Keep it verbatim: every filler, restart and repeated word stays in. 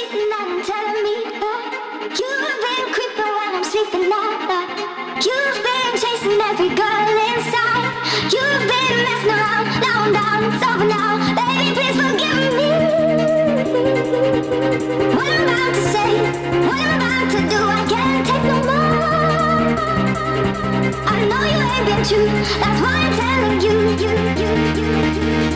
cheating and telling me that you've been creeping when I'm sleeping at night. You've been chasing every girl inside. You've been messing around. Now I'm down, it's over now. Baby, please forgive me. What I'm about to say, what I'm about to do, I can't take no more. I know you ain't been true. That's why I'm telling you, you, you, you, you.